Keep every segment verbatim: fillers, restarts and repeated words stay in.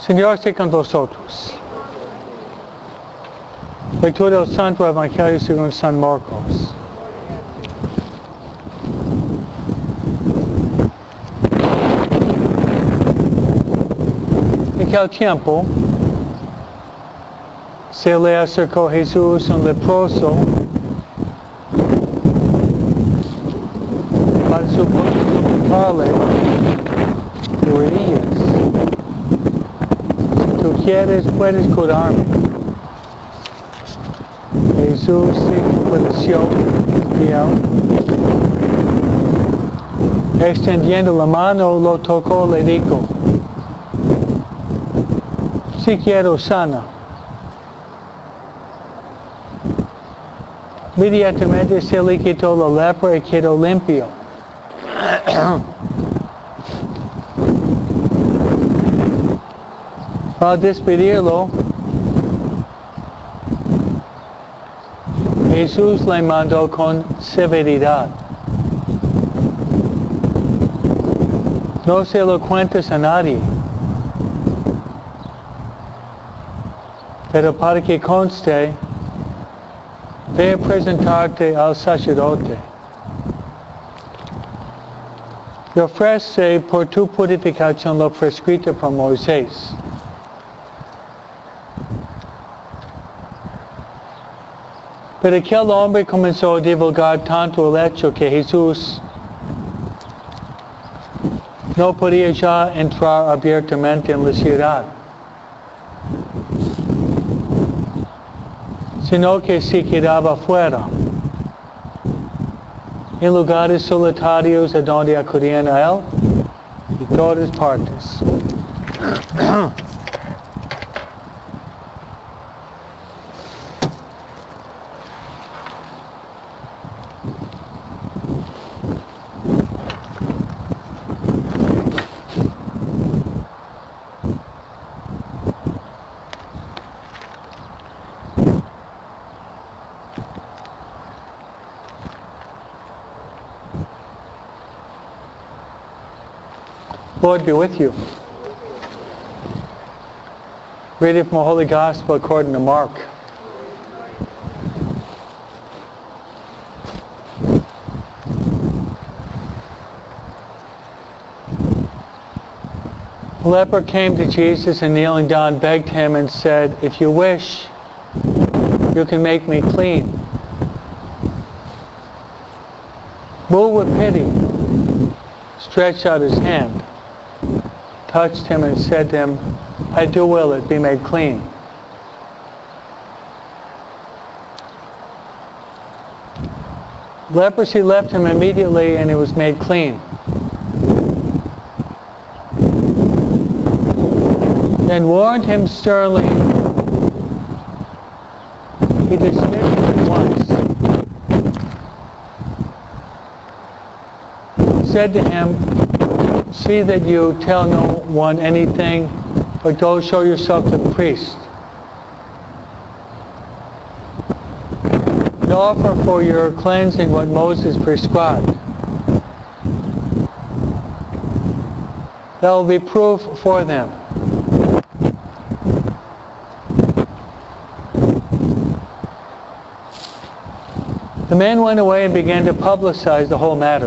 Señor esté con vosotros. Lectura del Santo Evangelio según San Marcos. En aquel tiempo se le acercó Jesús un leproso para suplicarle de rodillas: si tú quieres, puedes curarme. Jesús se compadeció de él. Extendiendo la mano, lo tocó, le dijo: si quiero, sana. Inmediatamente se le quitó la lepra y quedó limpio. Al despedirlo, Jesús le mandó con severidad: no se lo cuentes a nadie, pero para que conste, ve a presentarte al sacerdote y ofrece por tu purificación lo prescrito por Moisés. Pero aquel hombre comenzó a divulgar tanto el hecho que Jesús no podía ya entrar abiertamente en la ciudad, sino que se quedaba fuera, en lugares solitarios a donde acudían a él de todas partes. Lord be with you. Reading from the Holy Gospel according to Mark. The leper came to Jesus and kneeling down begged him and said, if you wish, you can make me clean. Moved with pity, stretched out his hand, touched him and said to him, I do will it be made clean. Leprosy left him immediately and he was made clean. Then warned him sternly. He dismissed him at once. Said to him, see that you tell no one anything, but go show yourself to the priest. And offer for your cleansing what Moses prescribed. That will be proof for them. The man went away and began to publicize the whole matter.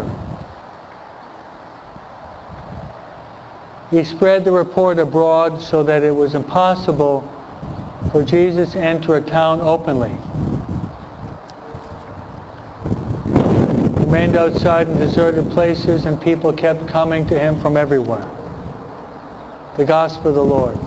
He spread the report abroad so that it was impossible for Jesus to enter a town openly. He remained outside in deserted places and people kept coming to him from everywhere. The Gospel of the Lord.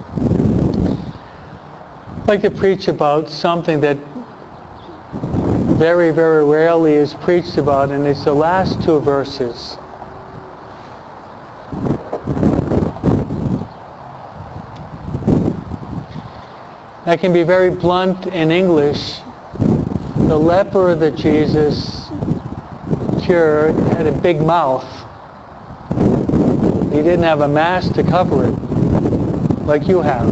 I'd like to preach about something that very, very rarely is preached about, and it's the last two verses. I can be very blunt in English. The leper that Jesus cured had a big mouth. He didn't have a mask to cover it, like you have.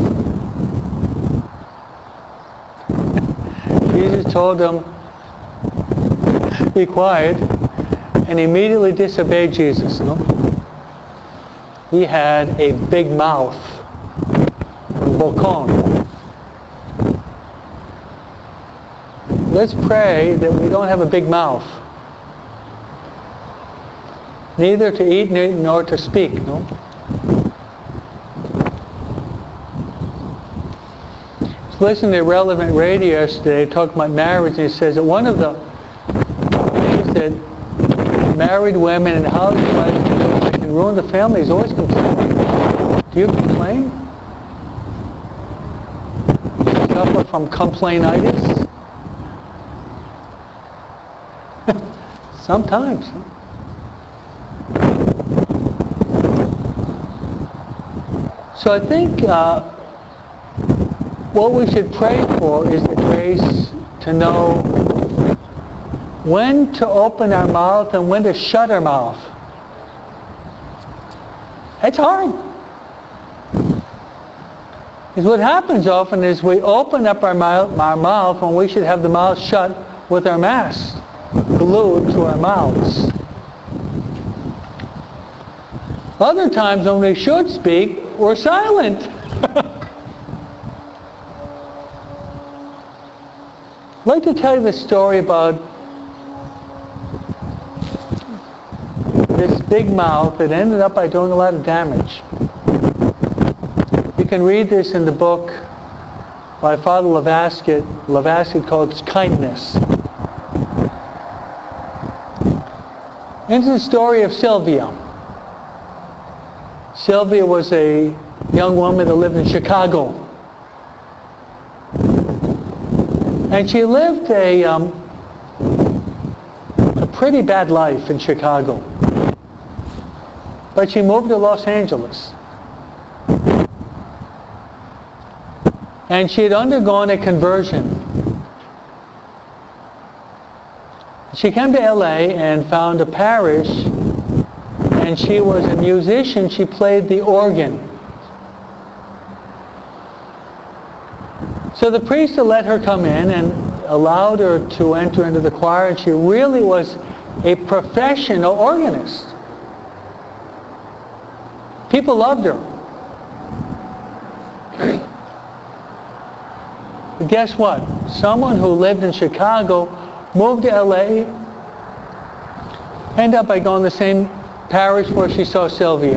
Jesus told him, be quiet, and immediately disobeyed Jesus. No? He had a big mouth, bocon. Let's pray that we don't have a big mouth, neither to eat nor to speak. No. Listening to Relevant Radio yesterday, talking about marriage, and it says that one of the things that married women and housewives can do that can ruin the family is always complaining. Do you complain? Do you suffer from complainitis? Sometimes. So I think uh, what we should pray for is the grace to know when to open our mouth and when to shut our mouth. It's hard. Because what happens often is we open up our mouth, our mouth when we should have the mouth shut with our mask glued to our mouths. Other times when we should speak, we're silent. I'd like to tell you the story about this big mouth that ended up by doing a lot of damage. You can read this in the book by Father Lavasket, Lavasket called Kindness. It's the story of Sylvia. Sylvia was a young woman that lived in Chicago. And she lived a, um, a pretty bad life in Chicago. But she moved to Los Angeles. And she had undergone a conversion. She came to L A and found a parish, and she was a musician. She played the organ. So the priest had let her come in and allowed her to enter into the choir, and she really was a professional organist. People loved her. But guess what? Someone who lived in Chicago moved to L A, ended up by going to the same parish where she saw Sylvia.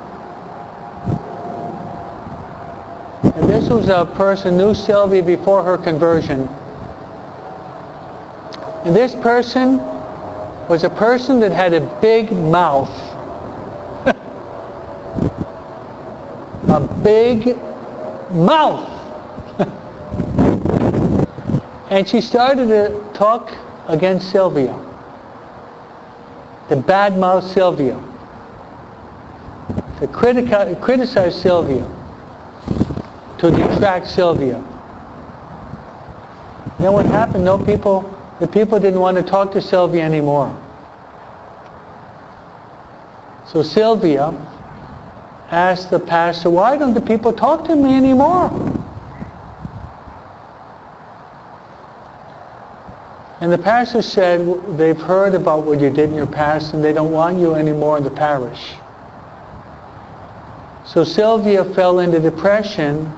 And this was a person who knew Sylvia before her conversion. And this person was a person that had a big mouth. A big mouth. And she started to talk against Sylvia. To badmouth Sylvia. To criti- criticize Sylvia. To detract Sylvia. Then what happened? No people, the people didn't want to talk to Sylvia anymore. So Sylvia asked the pastor, why don't the people talk to me anymore? And the pastor said, they've heard about what you did in your past and they don't want you anymore in the parish. So Sylvia fell into depression.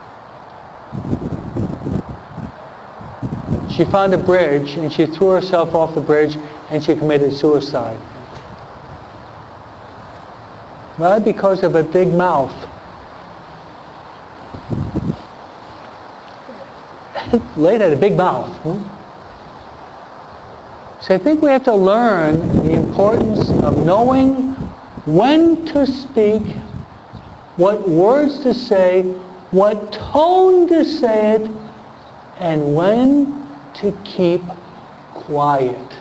She found a bridge and she threw herself off the bridge and she committed suicide. Why? Because of a big mouth. Lady had a big mouth. Hmm? So I think we have to learn the importance of knowing when to speak, what words to say, what tone to say it, and when to keep quiet.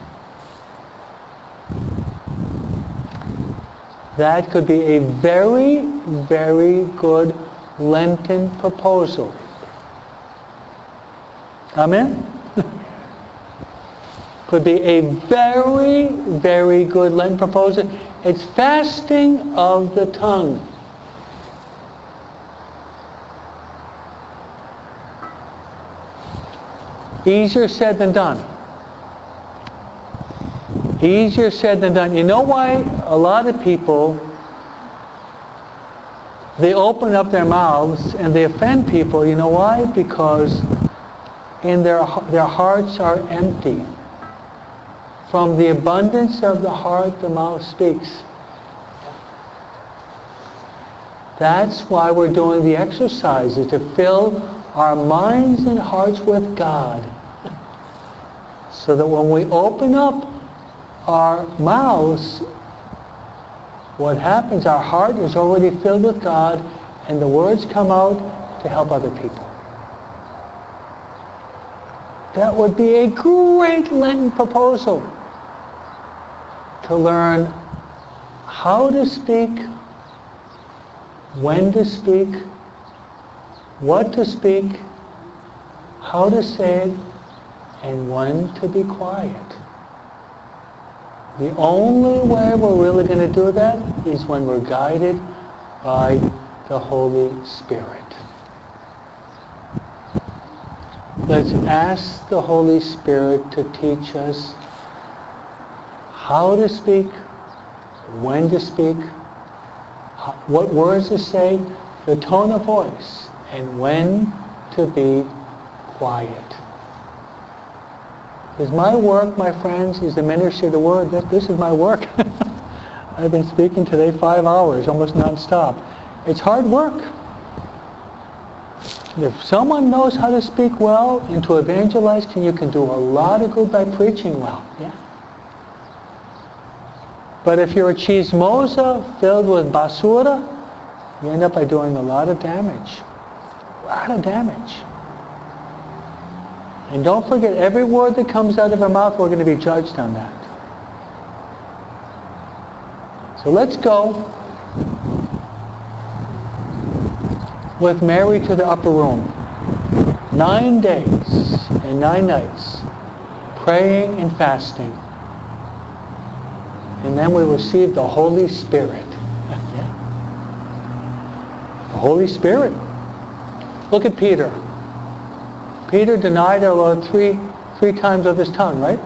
That could be a very, very good Lenten proposal. Amen? Could be a very, very good Lenten proposal. It's fasting of the tongue. Easier said than done. Easier said than done. You know why a lot of people, they open up their mouths and they offend people? You know why? Because in their their hearts are empty. From the abundance of the heart, the mouth speaks. That's why we're doing the exercises, to fill our minds and hearts with God. So that when we open up our mouths, what happens, our heart is already filled with God, and the words come out to help other people. That would be a great Lenten proposal, to learn how to speak, when to speak, what to speak, how to say it, and when to be quiet. The only way we're really going to do that is when we're guided by the Holy Spirit. Let's ask the Holy Spirit to teach us how to speak, when to speak, what words to say, the tone of voice, and when to be quiet. Because my work, my friends, is the ministry of the Word. This is my work. I've been speaking today five hours, almost non-stop. It's hard work. If someone knows how to speak well and to evangelize, you can do a lot of good by preaching well. Yeah. But if you're a chismosa filled with basura, you end up by doing a lot of damage. A lot of damage. And don't forget, every word that comes out of our mouth, we're going to be judged on that. So let's go with Mary to the upper room. Nine days and nine nights, praying and fasting. And then we receive the Holy Spirit. Yeah. The Holy Spirit. Look at Peter. Peter denied our Lord three, three times with his tongue, right?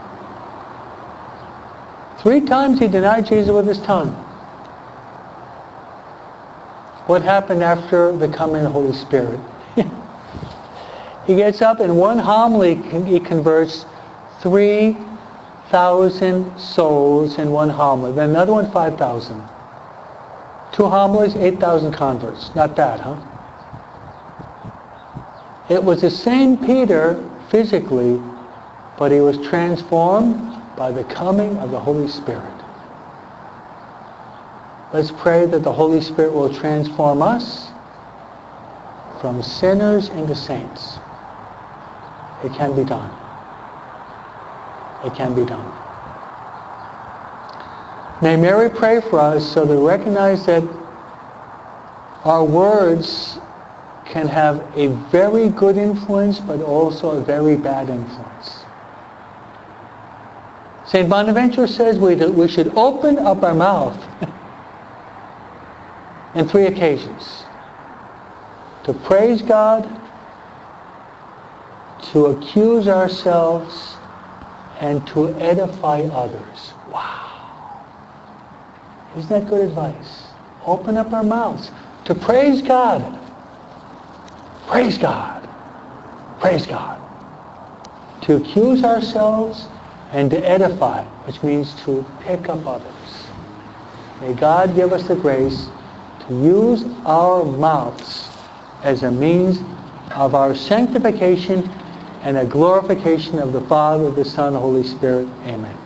Three times he denied Jesus with his tongue. What happened after the coming of the Holy Spirit? He gets up in one homily, he converts three thousand souls in one homily. Then another one, five thousand. Two homilies, eight thousand converts. Not bad, huh? It was the same Peter physically, but he was transformed by the coming of the Holy Spirit. Let's pray that the Holy Spirit will transform us from sinners into saints. It can be done. It can be done. May Mary pray for us so that we recognize that our words can have a very good influence, but also a very bad influence. Saint Bonaventure says we, do, we should open up our mouth in three occasions. To praise God, to accuse ourselves, and to edify others. Wow. Isn't that good advice? Open up our mouths to praise God. Praise God. Praise God. To accuse ourselves and to edify, which means to pick up others. May God give us the grace to use our mouths as a means of our sanctification and a glorification of the Father, the Son, and the Holy Spirit. Amen.